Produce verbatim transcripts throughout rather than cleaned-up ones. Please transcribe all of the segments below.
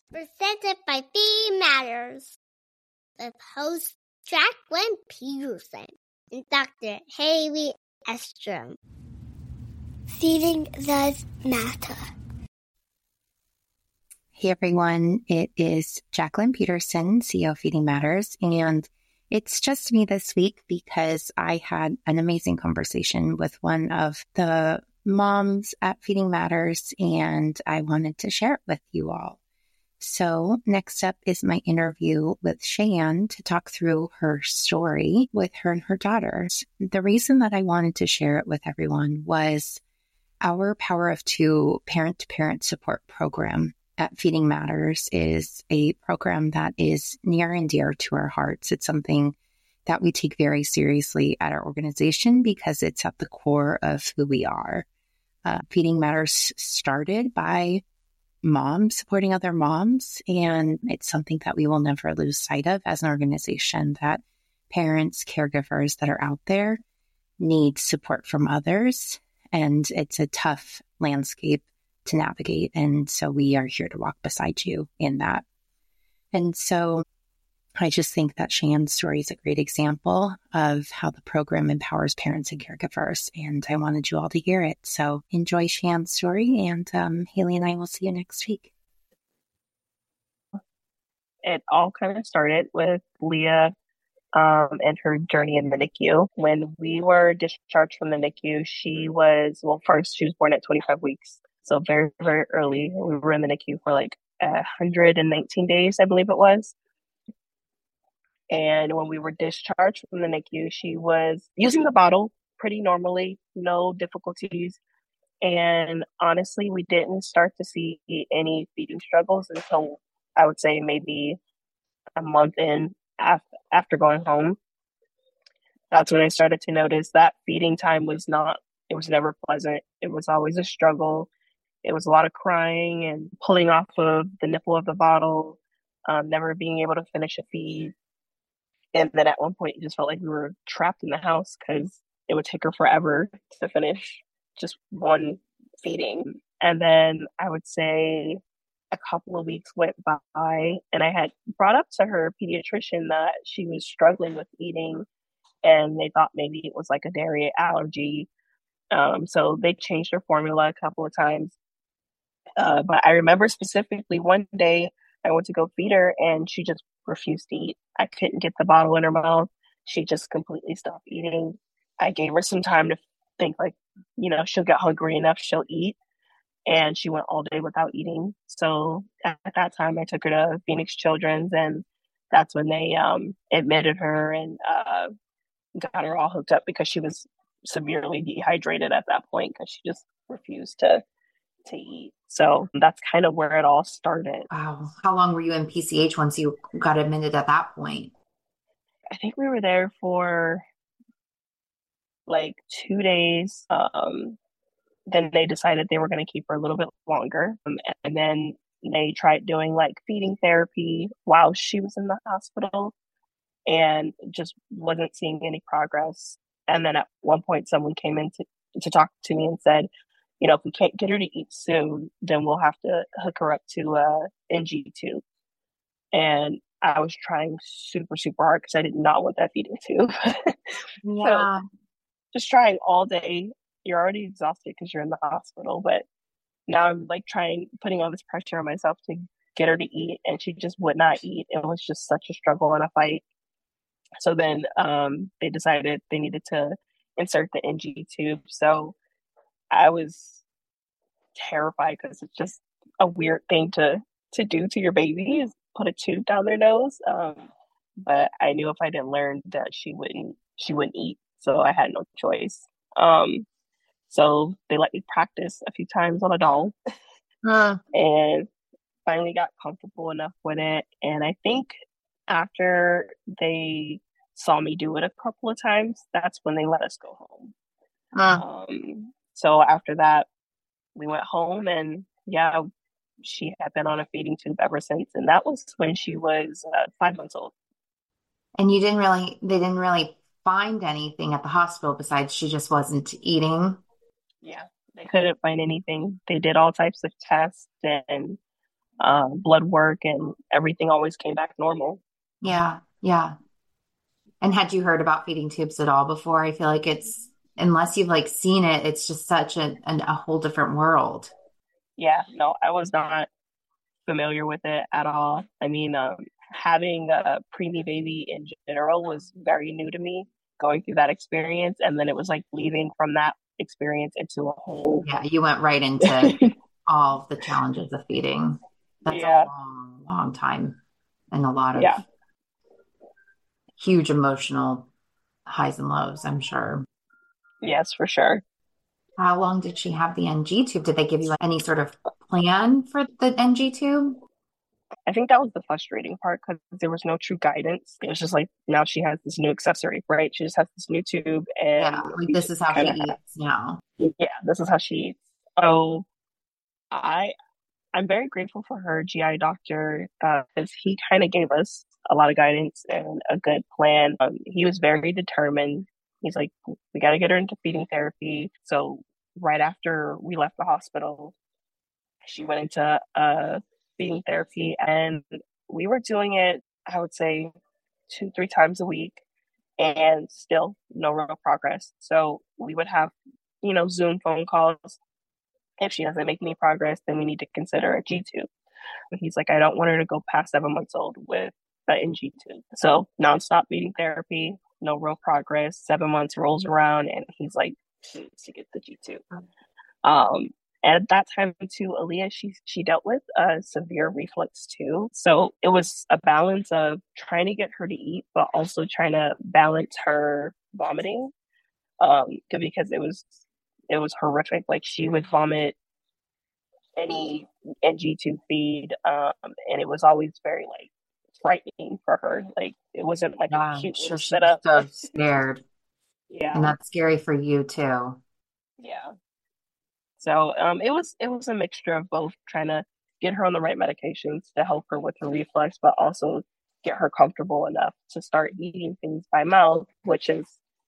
Presented by Feeding Matters with host Jacqueline Peterson and Doctor Haley Estrom. Feeding does matter. Hey everyone, it is Jacqueline Peterson, C E O of Feeding Matters, and it's just me this week because I had an amazing conversation with one of the moms at Feeding Matters, and I wanted to share it with you all. So next up is my interview with Cheyenne to talk through her story with her and her daughters. The reason that I wanted to share it with everyone was our Power of Two parent-to-parent support program at Feeding Matters is a program that is near and dear to our hearts. It's something that we take very seriously at our organization because it's at the core of who we are. Uh, Feeding Matters started by moms supporting other moms, and it's something that we will never lose sight of as an organization, that parents, caregivers that are out there need support from others, and it's a tough landscape to navigate, and so we are here to walk beside you in that. And so I just think that Cheyenne's story is a great example of how the program empowers parents and caregivers, and I wanted you all to hear it. So enjoy Cheyenne's story, and um, Haley and I will see you next week. It all kind of started with Leah um, and her journey in the N I C U. When we were discharged from the N I C U, she was, well, first, she was born at twenty-five weeks. So very, very early. We were in the N I C U for like one hundred nineteen days, I believe it was. And when we were discharged from the N I C U, she was using the bottle pretty normally, no difficulties. And honestly, we didn't start to see any feeding struggles until I would say maybe a month in af- after going home. That's when I started to notice that feeding time was not, it was never pleasant. It was always a struggle. It was a lot of crying and pulling off of the nipple of the bottle, um, never being able to finish a feed. And then at one point, it just felt like we were trapped in the house because it would take her forever to finish just one feeding. And then I would say a couple of weeks went by, and I had brought up to her pediatrician that she was struggling with eating, and they thought maybe it was like a dairy allergy. Um, so they changed her formula a couple of times. Uh, but I remember specifically one day I went to go feed her, and she just refused to eat. I couldn't get the bottle in her mouth. She just completely stopped eating. I gave her some time to think, like, you know, she'll get hungry enough, she'll eat. And she went all day without eating. So at that time, I took her to Phoenix Children's, and that's when they um, admitted her and uh, got her all hooked up because she was severely dehydrated at that point because she just refused to to eat. So that's kind of where it all started. Wow. How long were you in P C H once you got admitted at that point? I think we were there for like two days. Um, then they decided they were going to keep her a little bit longer. Um, and then they tried doing like feeding therapy while she was in the hospital and just wasn't seeing any progress. And then at one point, someone came in to, to talk to me and said, you know, if we can't get her to eat soon, then we'll have to hook her up to a N G tube. And I was trying super, super hard because I did not want that feeding tube. Yeah. So just trying all day. You're already exhausted because you're in the hospital, but now I'm like trying, putting all this pressure on myself to get her to eat, and she just would not eat. It was just such a struggle and a fight. So then um, they decided they needed to insert the N G tube. So I was terrified because it's just a weird thing to to do to your baby, is put a tube down their nose. Um, but I knew if I didn't learn that she wouldn't she wouldn't eat, so I had no choice. Um, so they let me practice a few times on a doll, Uh, and finally got comfortable enough with it. And I think after they saw me do it a couple of times, that's when they let us go home. uh, Um, so after that, we went home, and yeah, she had been on a feeding tube ever since. And that was when she was uh, five months old. and you didn't really, they didn't really find anything at the hospital besides she just wasn't eating. Yeah, they couldn't find anything. They did all types of tests, and uh, blood work, and everything always came back normal. Yeah. Yeah. And had you heard about feeding tubes at all before? I feel like it's, unless you've like seen it, it's just such a, an, a whole different world. Yeah, no, I was not familiar with it at all. I mean, um, having a preemie baby in general was very new to me, going through that experience. And then it was like leaving from that experience into a whole. Yeah. You went right into all of the challenges of feeding. That's a Yeah, long, long time and a lot of yeah, huge emotional highs and lows, I'm sure. yes, for sure. How long did she have the N G tube? Did they give you any sort of plan for the N G tube? I think that was the frustrating part because there was no true guidance. It was just like now she has this new accessory, right? She just has this new tube, Yeah, and like we this just is how she kind of eats now. yeah, this is how she eats. So I I'm very grateful for her G I doctor because he kind of gave us a lot of guidance and a good plan. Um, he was very determined. He's like, we got to get her into feeding therapy. So right after we left the hospital, she went into uh, feeding therapy, and we were doing it, I would say, two, three times a week, and still no real progress. So we would have, you know, Zoom phone calls. If she doesn't make any progress, then we need to consider a G tube. But he's like, I don't want her to go past seven months old with the N G tube. So nonstop feeding therapy, no real progress. Seven months rolls around, and he's like, she needs to get the G tube. Um, and at that time too, Aaliyah, she she dealt with a severe reflux too. So it was a balance of trying to get her to eat, but also trying to balance her vomiting. Um, because it was it was horrific. Like she would vomit any N G tube feed, um, and it was always very like frightening for her. Like it wasn't like a Yeah, I'm cute sure little she was setup. so scared. And Yeah, that's scary for you too. yeah. So um, it was it was a mixture of both trying to get her on the right medications to help her with her reflux, but also get her comfortable enough to start eating things by mouth, which is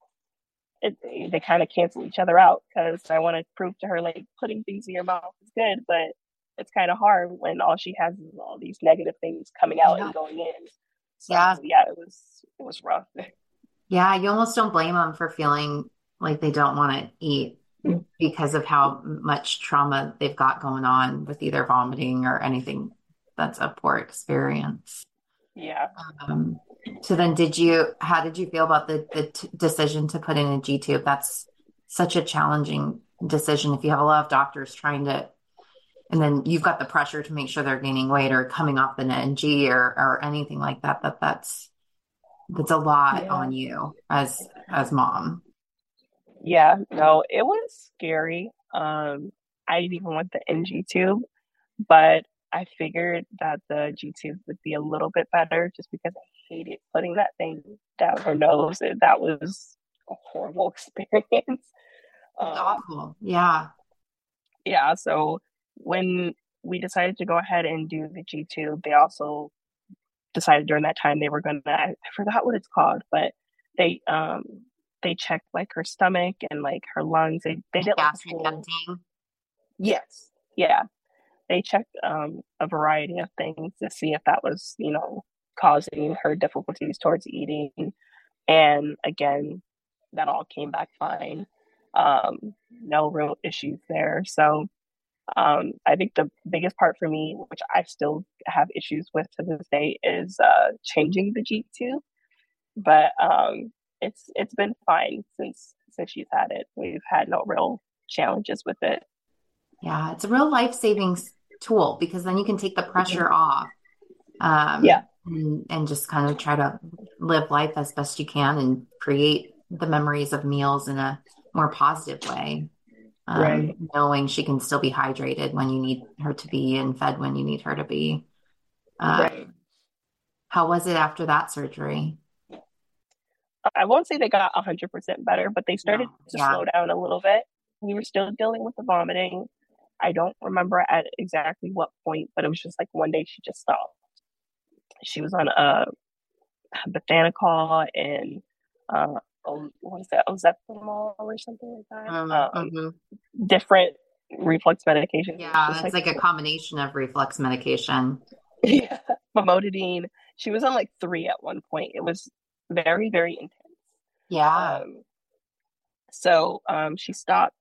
it, they kind of cancel each other out because I want to prove to her like putting things in your mouth is good, but it's kind of hard when all she has is all these negative things coming out Yeah. and going in. So Yeah. yeah, it was it was rough. Yeah. You almost don't blame them for feeling like they don't want to eat because of how much trauma they've got going on with either vomiting or anything that's a poor experience. Yeah. Um, so then did you, how did you feel about the, the t decision to put in a G tube? That's such a challenging decision if you have a lot of doctors trying to, and then you've got the pressure to make sure they're gaining weight or coming off the N G or, or anything like that, that that's, that's a lot Yeah. on you as, as mom. Yeah, no, it was scary. Um, I didn't even want the N G tube, but I figured that the G tube would be a little bit better just because I hated putting that thing down her nose. And that was a horrible experience. It's Um, awful. Yeah. yeah, so when we decided to go ahead and do the G tube, they also decided during that time they were gonna, I forgot what it's called, but they um they checked like her stomach and like her lungs. They they did like a Gastric full emptying. yes, yeah. They checked um a variety of things to see if that was, you know, causing her difficulties towards eating. And again, that all came back fine. Um, no real issues there. So um, I think the biggest part for me, which I still have issues with to this day, is uh, changing the G tube. But um, it's it's been fine since since she's had it. We've had no real challenges with it. Yeah. It's a real life-saving s- tool because then you can take the pressure off, Yeah, um, and, and just kind of try to live life as best you can and create the memories of meals in a more positive way. Um, right, knowing she can still be hydrated when you need her to be and fed when you need her to be. Uh, right. how was it after that surgery? I won't say they got one hundred percent better, but they started No. to Yeah. slow down a little bit. We were still dealing with the vomiting. I don't remember at exactly what point, but it was just like one day she just stopped. She was on a Botanicol and uh, oh, what is that? Ozepamol or something like that. Mm, Um, mhm. different reflux medication. It was Yeah, just that's like like a combination of reflux medication. yeah, famotidine. She was on like three at one point. It was very, very intense. Yeah. Um, so um, she stopped,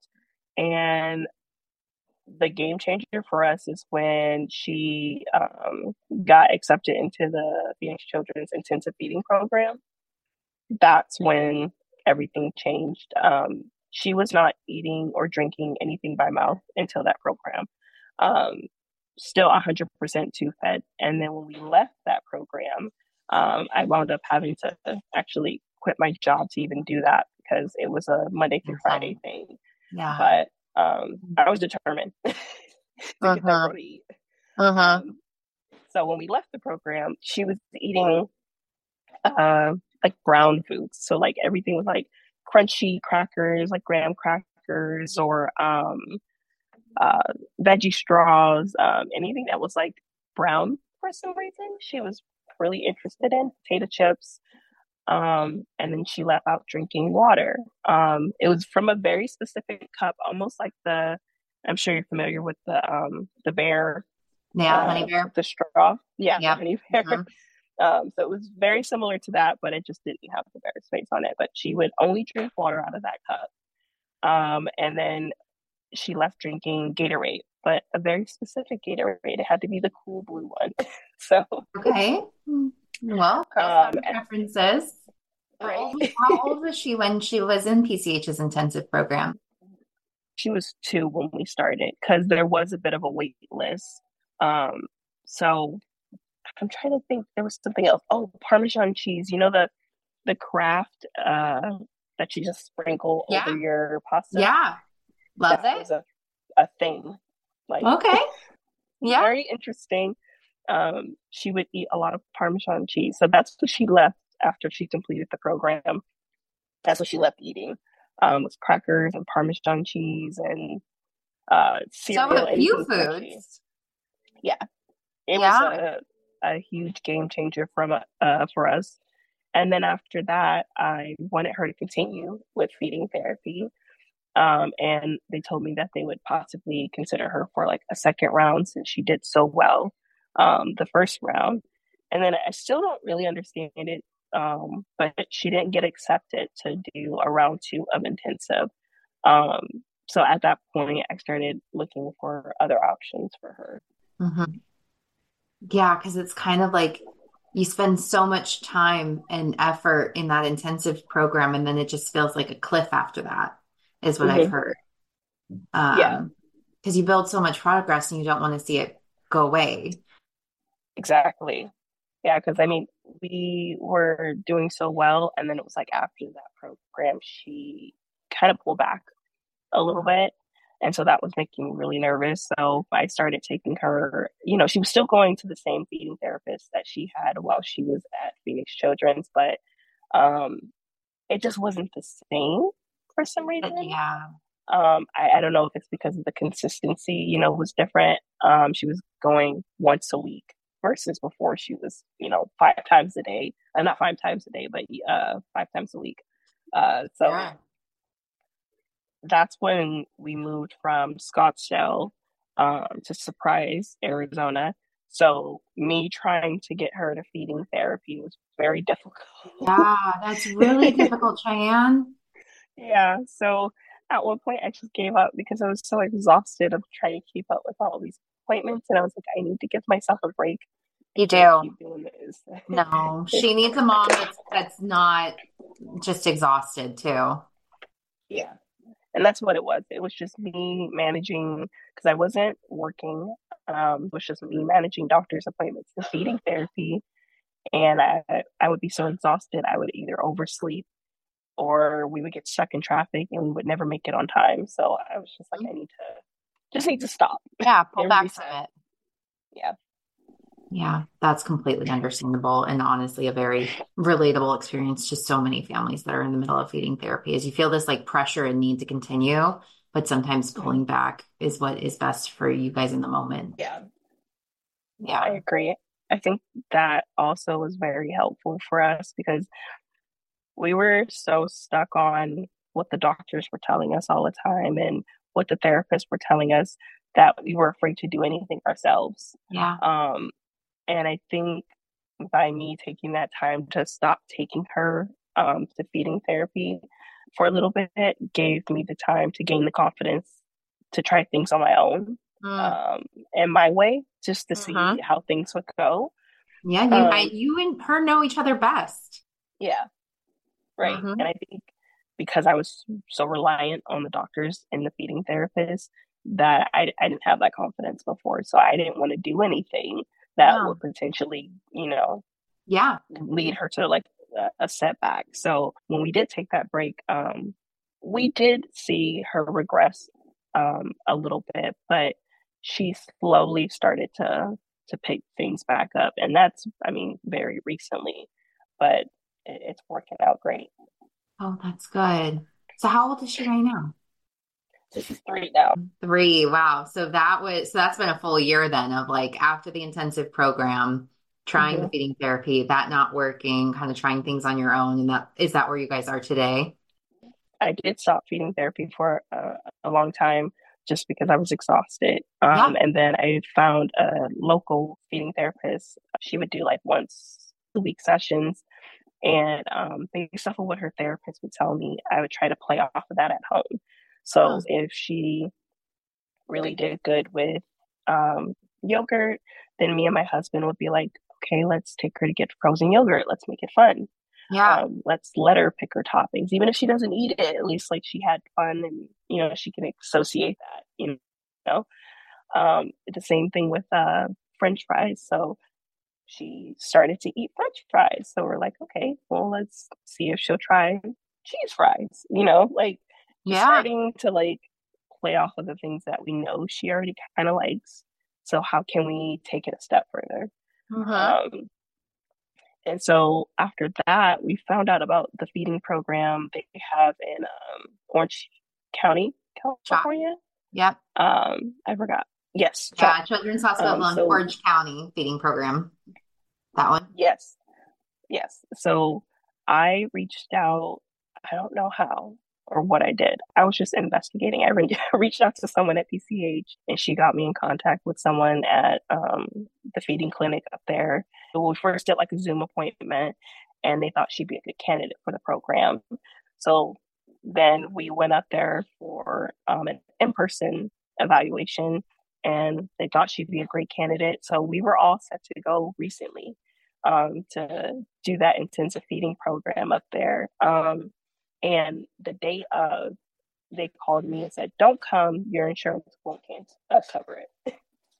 and the game changer for us is when she um, got accepted into the Phoenix Children's intensive feeding program. That's when everything changed. Um, she was not eating or drinking anything by mouth until that program. Um, Still one hundred percent tube fed. And then when we left that program, um, I wound up having to actually quit my job to even do that because it was a Monday through Friday thing. Yeah. But um, I was determined to uh-huh. get that girl to eat. Uh-huh. Um, so when we left the program, she was eating uh, like brown foods. So like everything was like crunchy crackers, like graham crackers, or um, uh, veggie straws, um, anything that was like brown for some reason. She was really interested in potato chips. Um, and then she left out drinking water. Um, it was from a very specific cup, almost like the, I'm sure you're familiar with the um, the bear. Yeah, uh, honey bear. The straw. Yeah, yep. the honey bear. Mm-hmm. Um, so it was very similar to that, but it just didn't have the bear's face on it. But she would only drink water out of that cup. Um, and then she left drinking Gatorade, but a very specific Gatorade. It had to be the cool blue one. So okay, well, um, preferences. Right. How old, how old was she when she was in P C H's intensive program? She was two when we started because there was a bit of a wait list. Um, so I'm trying to think. There was something else. Oh, Parmesan cheese. You know the the Kraft uh, that you just sprinkle yeah. over your pasta. Yeah, love that it. Was a a thing. Like okay, yeah, very interesting. Um, she would eat a lot of Parmesan cheese, so that's what she left after she completed the program. That's what she left eating. Um, was crackers and Parmesan cheese and uh, cereal. So a few foods. Crunchy. Yeah, it yeah. was a, a huge game changer from uh, for us. And then after that, I wanted her to continue with feeding therapy. Um, and they told me that they would possibly consider her for like a second round since she did so well um, the first round. And then I still don't really understand it, um, but she didn't get accepted to do a round two of intensive. Um, so at that point, I started looking for other options for her. Mm-hmm. Yeah, because it's kind of like you spend so much time and effort in that intensive program, and then it just feels like a cliff after that, is what mm-hmm. I've heard. Um, yeah. Because you build so much progress and you don't want to see it go away. Exactly. Yeah, because I mean, we were doing so well, and then it was like after that program, she kind of pulled back a little bit. And so that was making me really nervous. So I started taking her, you know, she was still going to the same feeding therapist that she had while she was at Phoenix Children's, but um, it just wasn't the same for some reason. Yeah. Um, I, I don't know if it's because of the consistency, you know, was different. Um, she was going once a week versus before she was, you know, five times a day. Uh, not five times a day, but uh, five times a week. Uh, so yeah. That's when we moved from Scottsdale um, to Surprise, Arizona. So me trying to get her to feeding therapy was very difficult. Yeah, that's really difficult, Cheyenne. Yeah. So at one point I just gave up because I was so exhausted of trying to keep up with all these appointments. And I was like, I need to give myself a break. You do. Keep doing this. No, she needs a mom that's, that's not just exhausted too. Yeah. And that's what it was. It was just me managing, because I wasn't working. Um, it was just me managing doctor's appointments and feeding therapy. And I, I would be so exhausted, I would either oversleep or we would get stuck in traffic and we would never make it on time. So I was just like, I need to, just need to stop. Yeah, pull back from it. Yeah. Yeah, that's completely understandable and honestly a very relatable experience to so many families that are in the middle of feeding therapy is you feel this like pressure and need to continue, but sometimes pulling back is what is best for you guys in the moment. Yeah. Yeah, I agree. I think that also was very helpful for us because we were so stuck on what the doctors were telling us all the time and what the therapists were telling us, that we were afraid to do anything ourselves. Yeah. Um, and I think by me taking that time to stop taking her um, to feeding therapy for a little bit gave me the time to gain the confidence to try things on my own Mm. um, and my way, just to Uh-huh. see how things would go. Yeah, you Um, I, you and her know each other best. yeah, right. Mm-hmm. And I think because I was so reliant on the doctors and the feeding therapist that I, I didn't have that confidence before. So I didn't want to do anything that Yeah. would potentially, you know, Yeah. lead her to like a, a setback. So when we did take that break, um, we did see her regress um, a little bit, but she slowly started to to pick things back up, and that's, I mean, very recently, but it, it's working out great. Oh, that's good. So how old is she right now? This is three now. Three. Wow. So that was, so that's been a full year then of like after the intensive program, trying the Mm-hmm. feeding therapy, that not working, kind of trying things on your own. And that, is that where you guys are today? I did stop feeding therapy for uh, a long time just because I was exhausted. Um, Yeah. and then I found a local feeding therapist. She would do like once a week sessions. And um, based off of what her therapist would tell me, I would try to play off of that at home. Huh. So if she really did good with um, yogurt, then me and my husband would be like, okay, let's take her to get frozen yogurt. Let's make it fun. Yeah. Um, let's let her pick her toppings, even if she doesn't eat it. At least like she had fun, and you know she can associate that. You know, um, the same thing with uh, French fries. So she started to eat French fries. So we're like, okay, well, let's see if she'll try cheese fries. You know, like Yeah. starting to like play off of the things that we know she already kind of likes. So how can we take it a step further? Uh-huh. Um, and so after that, we found out about the feeding program they have in um, Orange County, Chalk. California. Yep. Um, I forgot. Yes, Yeah. Chalk. Children's Hospital Um, in so Orange County feeding program. That one. yes, yes. So I reached out. I don't know how or what I did. I was just investigating. I re- reached out to someone at P C H, and she got me in contact with someone at um, the feeding clinic up there. So we first did like a Zoom appointment, and they thought she'd be a good candidate for the program. So then we went up there for um, an in-person evaluation, and they thought she'd be a great candidate. So we were all set to go recently um, to do that intensive feeding program up there. Um, and the day of, they called me and said, "Don't come. Your insurance won't uh, cover it."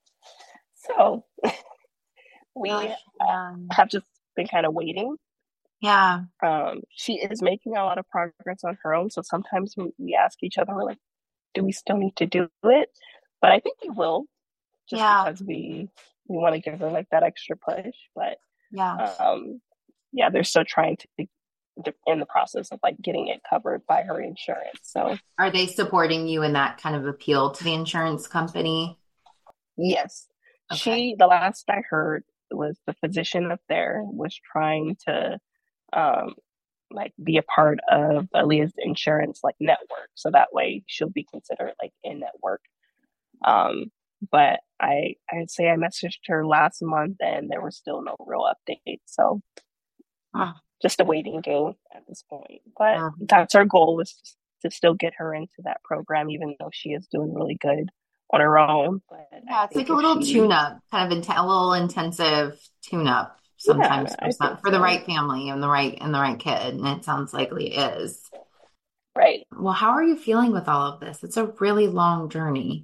So we Gosh, yeah. have just been kind of waiting. Yeah. Um, she is making a lot of progress on her own. So sometimes we, we ask each other, we're like, do we still need to do it? But I think we will, just Yeah. because we we want to give her like that extra push. But Yeah. um, yeah, they're still trying to be in the process of like getting it covered by her insurance. So Are they supporting you in that kind of appeal to the insurance company? yes, Okay. she, the last I heard was the physician up there was trying to um, like be a part of Aaliyah's insurance like network. So that way she'll be considered like in network. Um, but I, I'd say I messaged her last month and there was still no real update. So Oh. just a waiting game at this point. But Oh. that's our goal, is to still get her into that program, even though she is doing really good on her own. But Yeah, it's like a little she... tune-up, kind of in- a little intensive tune-up sometimes yeah, for, some, for so. the right family and the right and the right kid, and it sounds likely it is. Right. Well, how are you feeling with all of this? It's a really long journey.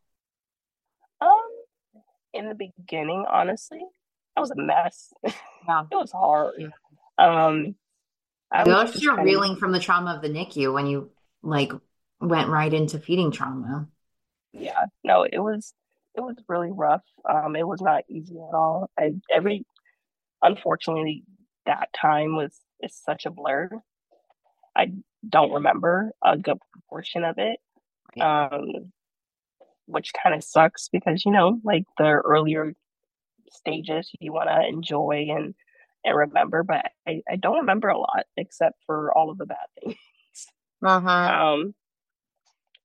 Um, in the beginning, honestly, I was a mess. Yeah. It was hard. Yeah. Um, I was you're reeling of... from the trauma of the N I C U when you like went right into feeding trauma. Yeah, no, it was it was really rough. Um, it was not easy at all. I every unfortunately that time was is such a blur. I don't remember a good portion of it. Um, which kind of sucks because, you know, like the earlier stages you want to enjoy and and remember, but I, I don't remember a lot except for all of the bad things. Uh-huh. Um,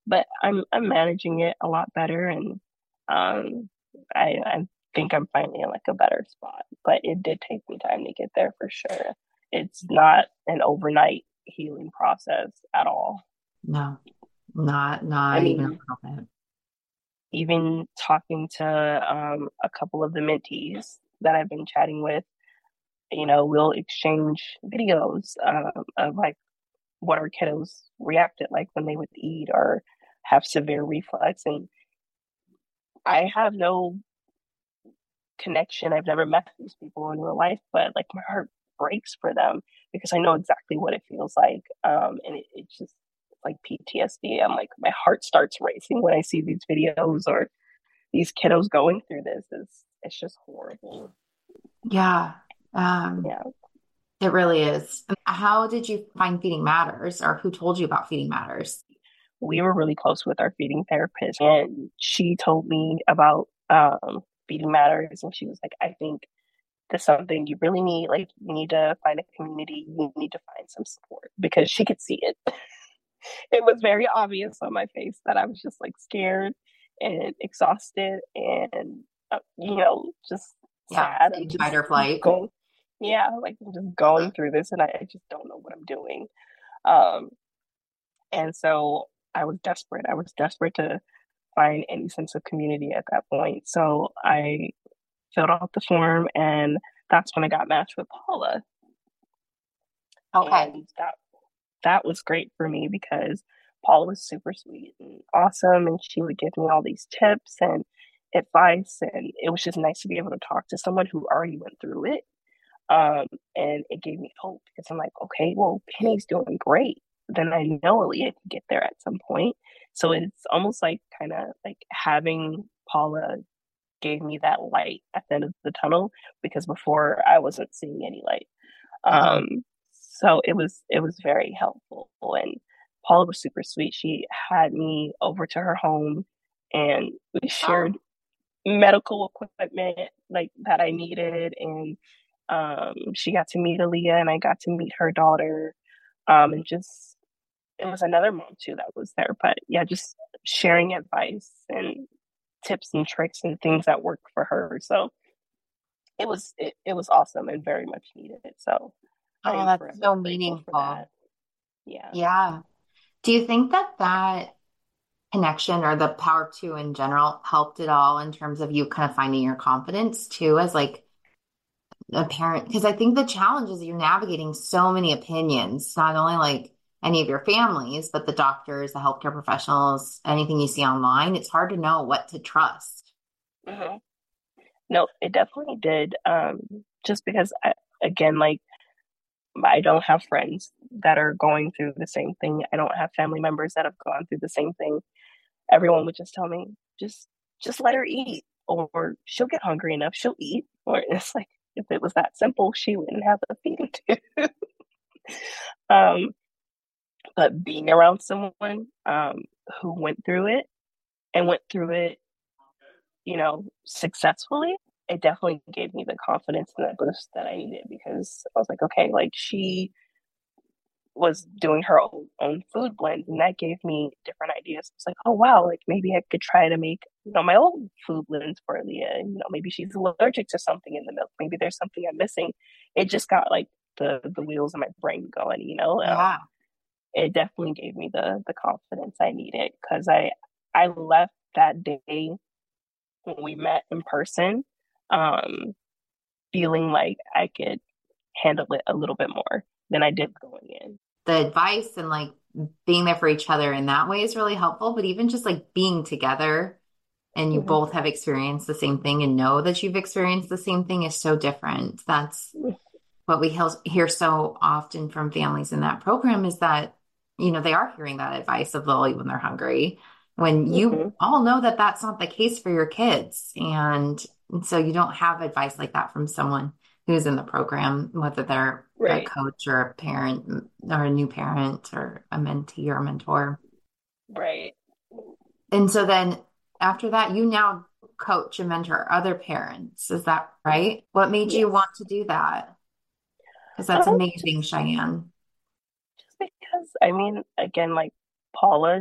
but I'm I'm managing it a lot better, and um, I I think I'm finally in like a better spot. But it did take me time to get there for sure. It's not an overnight healing process at all. No, not I not even a mean, little bit. even talking to um, a couple of the mentees that I've been chatting with, you know, we'll exchange videos um, of like what our kiddos reacted like when they would eat or have severe reflux. And I have no connection. I've never met these people in real life, but like my heart breaks for them because I know exactly what it feels like. Um, and it, it's just like P T S D. I'm like, my heart starts racing when I see these videos or these kiddos going through this. It's, it's just horrible. Yeah. Um, Yeah. it really is. How did you find Feeding Matters, or who told you about Feeding Matters? We were really close with our feeding therapist, and she told me about um, Feeding Matters. And she was like, I think that's something you really need. Like, you need to find a community, you need to find some support, because she could see it. It was very obvious on my face that I was just like scared and exhausted and, uh, you know, just Yeah, sad. I'm stage just fight or flight. going, yeah, like I'm just going through this and I, I just don't know what I'm doing. Um, and so I was desperate. I was desperate to find any sense of community at that point. So I filled out the form, and that's when I got matched with Paula. Okay. And that that was great for me because Paula was super sweet and awesome, and she would give me all these tips and advice, and it was just nice to be able to talk to someone who already went through it. Um, and it gave me hope because I'm like, okay, well, Penny's doing great. Then I know Aaliyah can get there at some point. So it's almost like kind of like having Paula gave me that light at the end of the tunnel, because before I wasn't seeing any light. Uh-huh. Um, so it was it was very helpful, and Paula was super sweet. She had me over to her home, and we shared Oh, medical equipment like that I needed, and um, she got to meet Aaliyah, and I got to meet her daughter, um, and just it was another mom too that was there. But yeah, just sharing advice and tips and tricks and things that worked for her. So it was it, it was awesome and very much needed. So I oh, am that's forever so grateful for meaningful. that. Yeah. Yeah. Do you think that that connection or the power two in general helped at all in terms of you kind of finding your confidence too as like a parent? Because I think the challenge is you're navigating so many opinions, not only like any of your families, but the doctors, the healthcare professionals, anything you see online. It's hard to know what to trust. hmm No, it definitely did. Um, just because I, again, like I don't have friends that are going through the same thing. I don't have family members that have gone through the same thing. Everyone would just tell me, just just let her eat, or she'll get hungry enough, she'll eat. Or it's like if it was that simple, she wouldn't have a feeding tube. um, but being around someone um, who went through it and went through it, you know, successfully, it definitely gave me the confidence and that boost that I needed, because I was like, okay, like she was doing her own, own food blend, and that gave me different ideas. It's like, oh wow, like maybe I could try to make, you know, my own food blends for Leah. And, you know, maybe she's allergic to something in the milk. Maybe there's something I'm missing. It just got like the the wheels in my brain going. You know, um, Yeah. it definitely gave me the the confidence I needed, because I I left that day when we met in person, um, feeling like I could handle it a little bit more than I did going in. The advice and like being there for each other in that way is really helpful. But even just like being together and you Mm-hmm. both have experienced the same thing and know that you've experienced the same thing is so different. That's what we hear so often from families in that program is that, you know, they are hearing that advice of they'll eat when they're hungry, when you Mm-hmm. all know that that's not the case for your kids. And, and so you don't have advice like that from someone who's in the program, whether they're a Right, coach or a parent or a new parent or a mentee or a mentor. right. And so then after that, you now coach and mentor other parents. Is that right? What made you want Yes. to do that? Because that's Um, amazing, just Cheyenne. just because I mean, again, like Paula,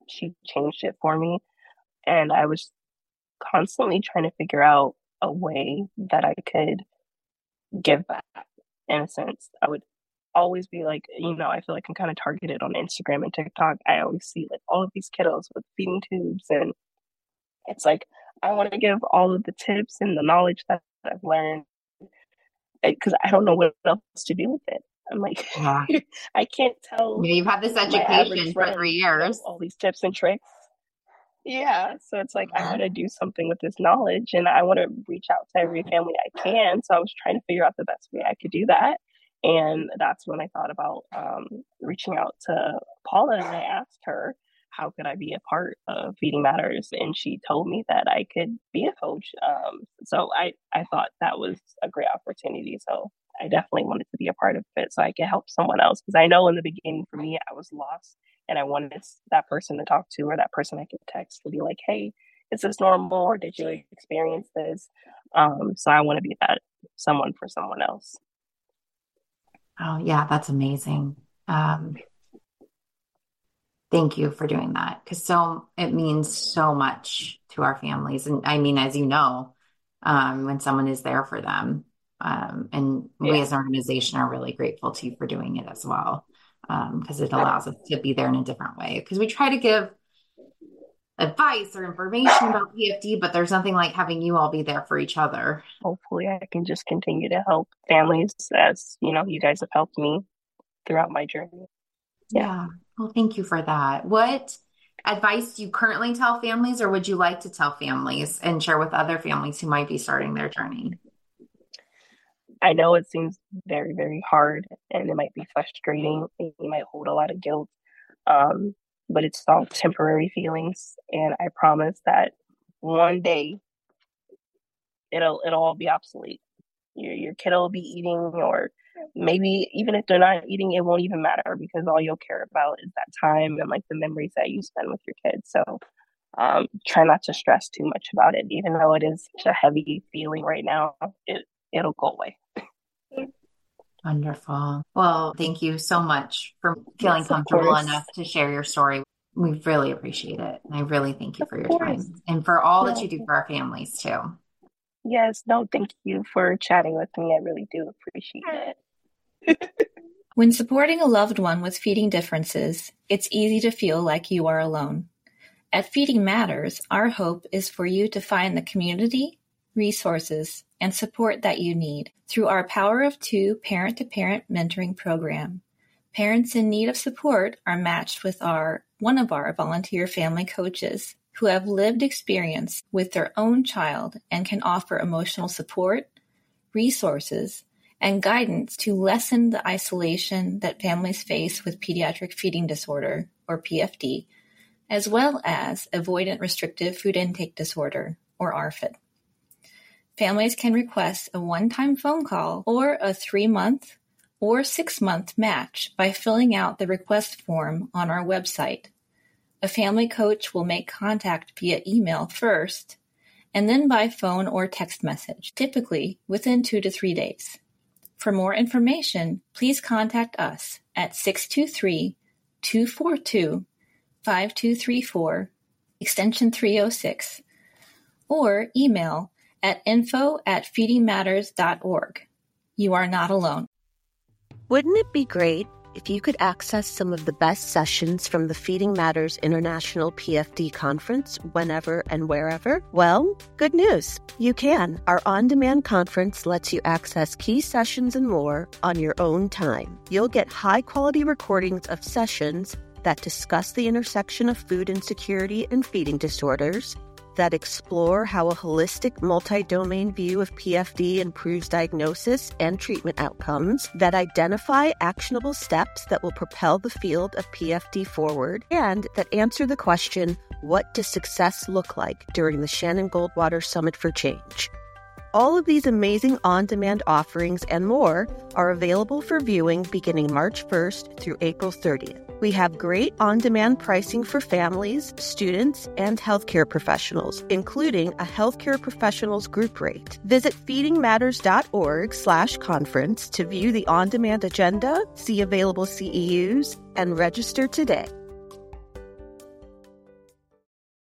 she changed it for me. And I was constantly trying to figure out a way that I could give back, in a sense. I would always be like, you know, I feel like I'm kind of targeted on Instagram and TikTok. I always see like all of these kiddos with feeding tubes, and it's like, I want to give all of the tips and the knowledge that I've learned, because I don't know what else to do with it. I'm like, yeah. I can't tell. Yeah, you've had this education for three years. You know, all these tips and tricks. Yeah. So it's like, I want to do something with this knowledge, and I want to reach out to every family I can. So I was trying to figure out the best way I could do that. And that's when I thought about um, reaching out to Paula, and I asked her, how could I be a part of Feeding Matters? And she told me that I could be a coach. Um, so I, I thought that was a great opportunity. So I definitely wanted to be a part of it so I could help someone else. Because I know in the beginning for me, I was lost, and I wanted that person to talk to, or that person I could text to be like, hey, is this normal? Or did you experience this? Um, so I want to be that someone for someone else. Oh, yeah, that's amazing. Um, thank you for doing that, because so it means so much to our families. And I mean, as you know, um, when someone is there for them, um, and yeah. we as an organization are really grateful to you for doing it as well, because um, it allows us to be there in a different way. Because we try to give advice or information about P F D, but there's nothing like having you all be there for each other. Hopefully I can just continue to help families as, you know, you guys have helped me throughout my journey. Yeah. yeah. Well, thank you for that. What advice do you currently tell families, or would you like to tell families and share with other families who might be starting their journey? I know it seems very, very hard, and it might be frustrating, and you might hold a lot of guilt. Um, but it's all temporary feelings. And I promise that one day it'll, it'll all be obsolete. Your, your kid will be eating, or maybe even if they're not eating, it won't even matter, because all you'll care about is that time and like the memories that you spend with your kids. So um, try not to stress too much about it, even though it is such a heavy feeling right now, it, it'll go away. Wonderful. Well, thank you so much for feeling yes, comfortable enough to share your story. We really appreciate it. And I really thank you of for your course. time and for all yeah. that you do for our families too. Yes. No, thank you for chatting with me. I really do appreciate it. When supporting a loved one with feeding differences, it's easy to feel like you are alone. At Feeding Matters, our hope is for you to find the community, resources, and support that you need through our Power of Two parent-to-parent mentoring program. Parents in need of support are matched with our one of our volunteer family coaches who have lived experience with their own child and can offer emotional support, resources, and guidance to lessen the isolation that families face with pediatric feeding disorder, or P F D, as well as avoidant restrictive food intake disorder, or A R F I D. Families can request a one-time phone call or a three-month or six-month match by filling out the request form on our website. A family coach will make contact via email first, and then by phone or text message, typically within two to three days. For more information, please contact us at six two three, two four two, five two three four, extension three oh six, or email at info at feeding matters dot org. You are not alone. Wouldn't it be great if you could access some of the best sessions from the Feeding Matters International P F D Conference whenever and wherever? Well, good news. You can. Our on-demand conference lets you access key sessions and more on your own time. You'll get high-quality recordings of sessions that discuss the intersection of food insecurity and feeding disorders, that explore how a holistic multi-domain view of P F D improves diagnosis and treatment outcomes, that identify actionable steps that will propel the field of P F D forward, and that answer the question, what does success look like during the Shannon Goldwater Summit for Change? All of these amazing on-demand offerings and more are available for viewing beginning March first through April thirtieth. We have great on-demand pricing for families, students, and healthcare professionals, including a healthcare professionals group rate. Visit feedingmatters.org slash conference to view the on-demand agenda, see available C E Us, and register today.